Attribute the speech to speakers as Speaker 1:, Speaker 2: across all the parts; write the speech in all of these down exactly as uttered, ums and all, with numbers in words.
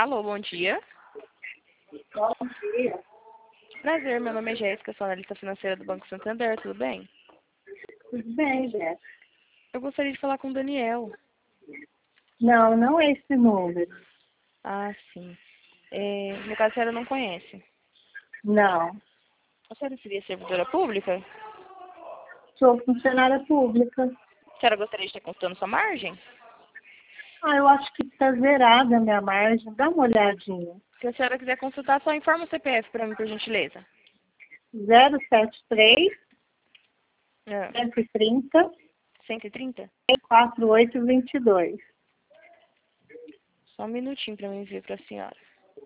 Speaker 1: Alô, bom dia.
Speaker 2: Bom dia.
Speaker 1: Prazer, meu nome é Jéssica, sou analista financeira do Banco Santander, tudo bem?
Speaker 2: Tudo bem, Jéssica?
Speaker 1: Eu gostaria de falar com o Daniel.
Speaker 2: Não, não é esse número.
Speaker 1: Ah, sim. É, no caso, a senhora não conhece.
Speaker 2: Não.
Speaker 1: A senhora seria servidora pública?
Speaker 2: Sou funcionária pública.
Speaker 1: A senhora gostaria de estar consultando sua margem?
Speaker 2: Ah, eu acho que está zerada a minha margem. Dá uma olhadinha.
Speaker 1: Se a senhora quiser consultar, só informa o C P F para mim, por gentileza.
Speaker 2: zero sete três,
Speaker 1: É.
Speaker 2: cento e trinta,
Speaker 1: cento e trinta?
Speaker 2: quatro oito dois dois.
Speaker 1: Só um minutinho para mim ver para a senhora.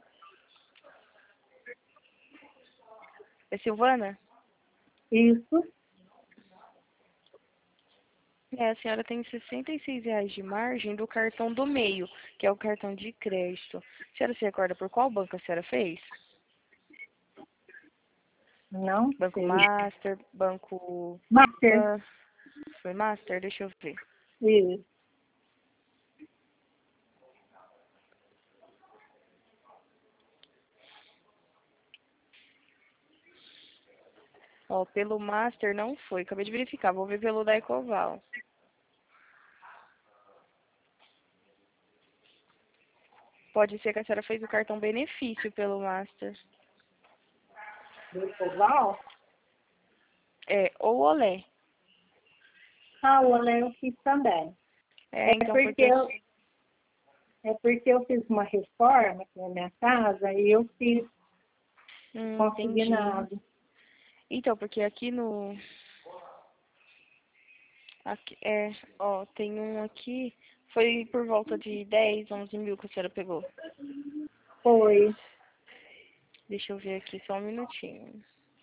Speaker 1: É Silvana?
Speaker 2: Isso.
Speaker 1: É, a senhora tem sessenta e seis reais de margem do cartão do meio, que é o cartão de crédito. A senhora se recorda por qual banco a senhora fez?
Speaker 2: Não
Speaker 1: Banco
Speaker 2: sei.
Speaker 1: Master, Banco...
Speaker 2: Master.
Speaker 1: Ah, foi Master? Deixa eu ver.
Speaker 2: Isso.
Speaker 1: Ó, pelo Master não foi. Acabei de verificar. Vou ver pelo da Ecoval. Pode ser que a senhora fez o cartão benefício pelo Master.
Speaker 2: Do Coval?
Speaker 1: É, ou Olé.
Speaker 2: Ah, o Olé eu fiz também.
Speaker 1: É,
Speaker 2: É
Speaker 1: então foi
Speaker 2: porque
Speaker 1: que...
Speaker 2: eu, é porque eu fiz uma reforma aqui na minha casa e eu fiz
Speaker 1: Hum, entendi.
Speaker 2: consignado.
Speaker 1: Então, porque aqui no... Aqui, é, ó, tem um aqui... Foi por volta de dez, onze mil que a senhora pegou.
Speaker 2: Foi.
Speaker 1: Deixa eu ver aqui só um minutinho.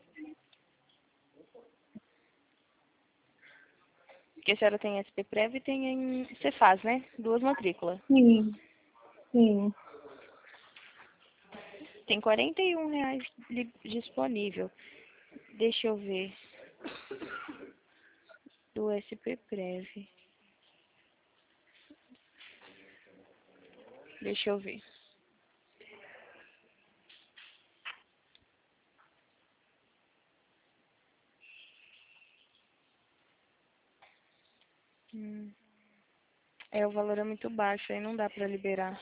Speaker 1: Porque a senhora tem S P Prev e tem em Cefaz, né? Duas matrículas.
Speaker 2: Sim, sim.
Speaker 1: Tem quarenta e um reais li- disponível. Deixa eu ver. Do S P Prev. Deixa eu ver. Hum. É, o valor é muito baixo, aí não dá pra liberar.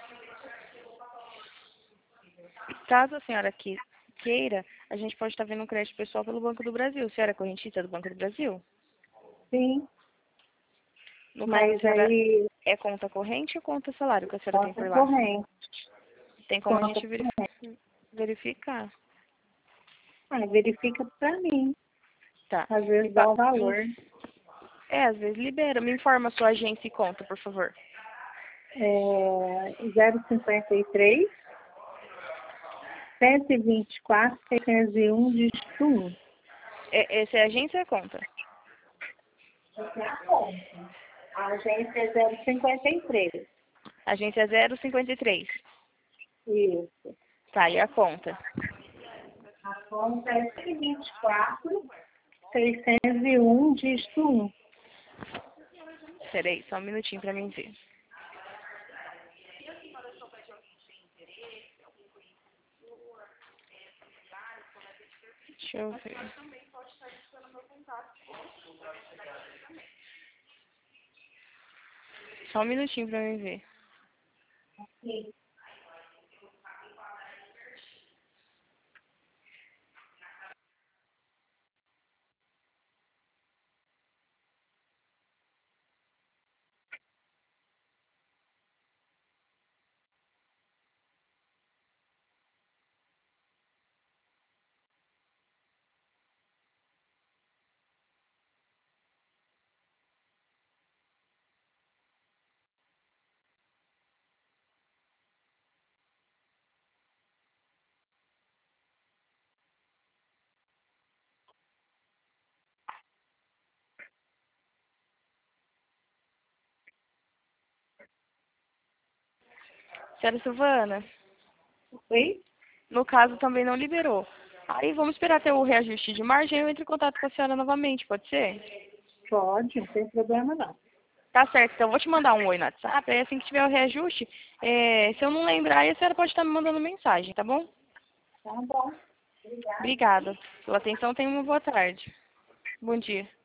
Speaker 1: Caso a senhora que- queira, a gente pode estar vendo um crédito pessoal pelo Banco do Brasil. A senhora é correntista do Banco do Brasil?
Speaker 2: Sim,
Speaker 1: No caso, a
Speaker 2: mas
Speaker 1: senhora
Speaker 2: aí
Speaker 1: é conta corrente ou conta salário que a senhora tem
Speaker 2: conta
Speaker 1: por lá?
Speaker 2: corrente.
Speaker 1: Tem como a
Speaker 2: Conta
Speaker 1: gente verif-
Speaker 2: corrente.
Speaker 1: verificar.
Speaker 2: Ah, verifica pra mim.
Speaker 1: Tá.
Speaker 2: Às
Speaker 1: Me
Speaker 2: vezes dá
Speaker 1: pa-
Speaker 2: o valor.
Speaker 1: me- É, às vezes libera. Me informa a sua agência e conta, por favor.
Speaker 2: É zero cinquenta e três, cento e vinte e quatro, seiscentos e um, dígito um.
Speaker 1: É, essa é a agência ou é conta?
Speaker 2: Essa é a conta. A agência é zero cinquenta e três.
Speaker 1: Agência zero cinquenta e três.
Speaker 2: Isso.
Speaker 1: Tá, e a conta?
Speaker 2: A conta é cento e vinte e quatro, seiscentos e um, dígito um.
Speaker 1: Peraí, só um minutinho pra mim ver. Deixa eu ver. Só um minutinho pra mim ver.
Speaker 2: Sim.
Speaker 1: Senhora Silvana,
Speaker 2: Oi?
Speaker 1: no caso também não liberou. Aí vamos esperar ter o reajuste de margem e eu entro em contato com a senhora novamente, pode ser?
Speaker 2: Pode, não tem problema não.
Speaker 1: Tá Tá certo, então eu vou te mandar um oi no WhatsApp, aí assim que tiver o reajuste, é, se eu não lembrar, aí a senhora pode estar me mandando mensagem, tá bom?
Speaker 2: Tá bom. Obrigada.
Speaker 1: Obrigada pela atenção, tenha uma boa tarde. Bom dia.